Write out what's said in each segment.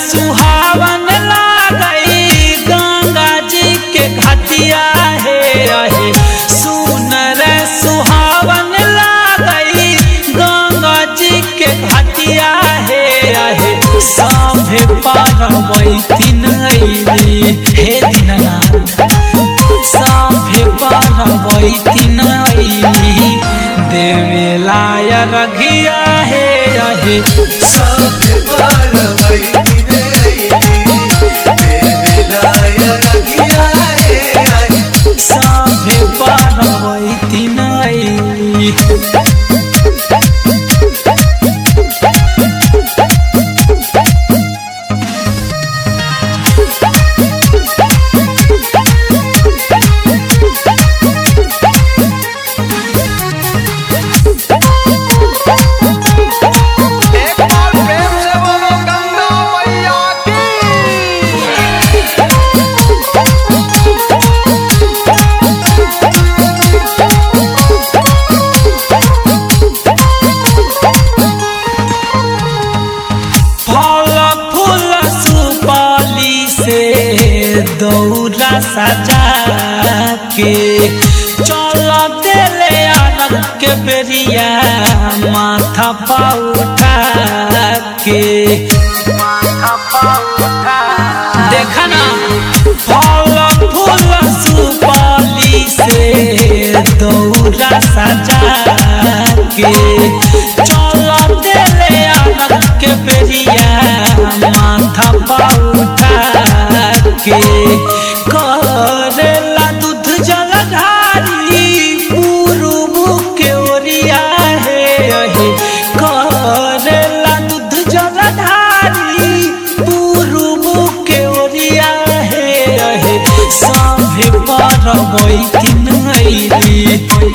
सुहावन लागई गंगा जी के घाटिया है सुनर सुहावन लागई गंगा जी के घाटिया है साभे पार्वती नैली हे दीननाथ साभे पार्वती नैली देवेलाय रघिया है साभे पार्वती नैली देवेलाय रघिया है साभे पार्वती नैली दौरा सजा के चल देले आनंद के बेरिया माथा पा उठा के देखा ना फल फूल सुपाली से दौरा सजा के चल देले आनंद के बेरिया माथा पा उठा के करेला दूध जलधारी पूर्व के ओरिया है करेला दूध जलधारी पूर्व के ओरिया है साभे पार्वती नैली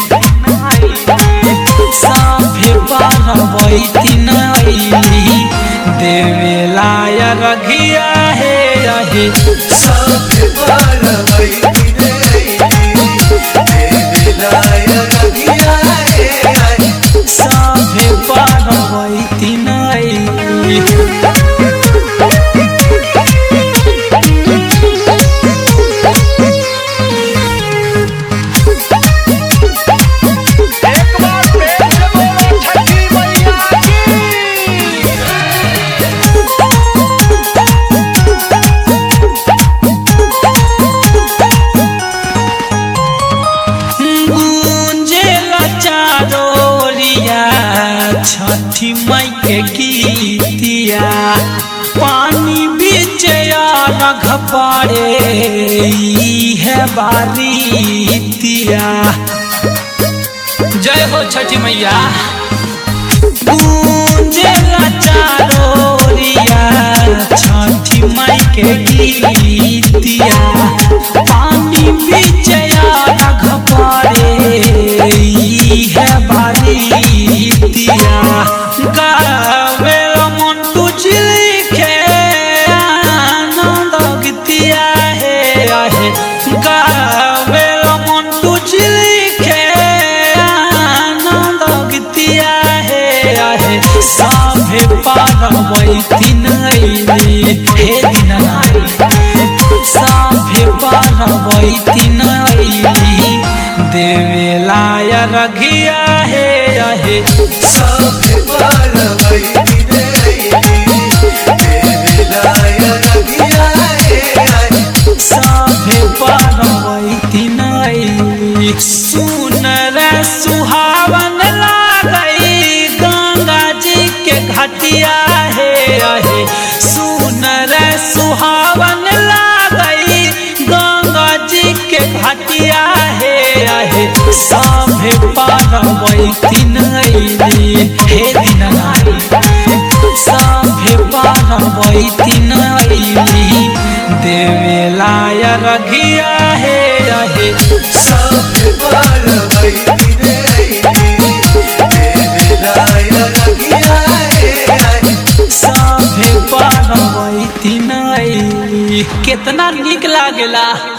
साभे पार्वती नैली देवेलाय रघिया है साभे पार्वती नैली देवेलाय रघिया है साभे पार्वती नैली छठी माई के गीतिया पानी बीच रख पारे है बारीतिया जय हो छठी मैया गूंजेला चारोरिया छठी माई के गीतिया पानी बीच रख पारे है बारीतिया गावे मंटू लिखे आनंद गीतिया है गावे मंटू लिखे आनंद गीतिया है साभे पार्वती नैली हे दीननाथ साभे पार्वती नैली देवेलाय रघिया है साभे पार्वती नैली देवेलाय रघिया है साभे पार्वती नैली सुनर सुहावन लागई गंगा जी के घाटिया है सुनर सुहावन लागई गंगा जी के घाटिया है साभे पार्वती नैली हे दीननाथ साभे पार्वती नैली देवेलाय रघिया है साभे पार्वती नैली देवेलाय रघिया है साभे पार्वती नैली कितना निक लागेला।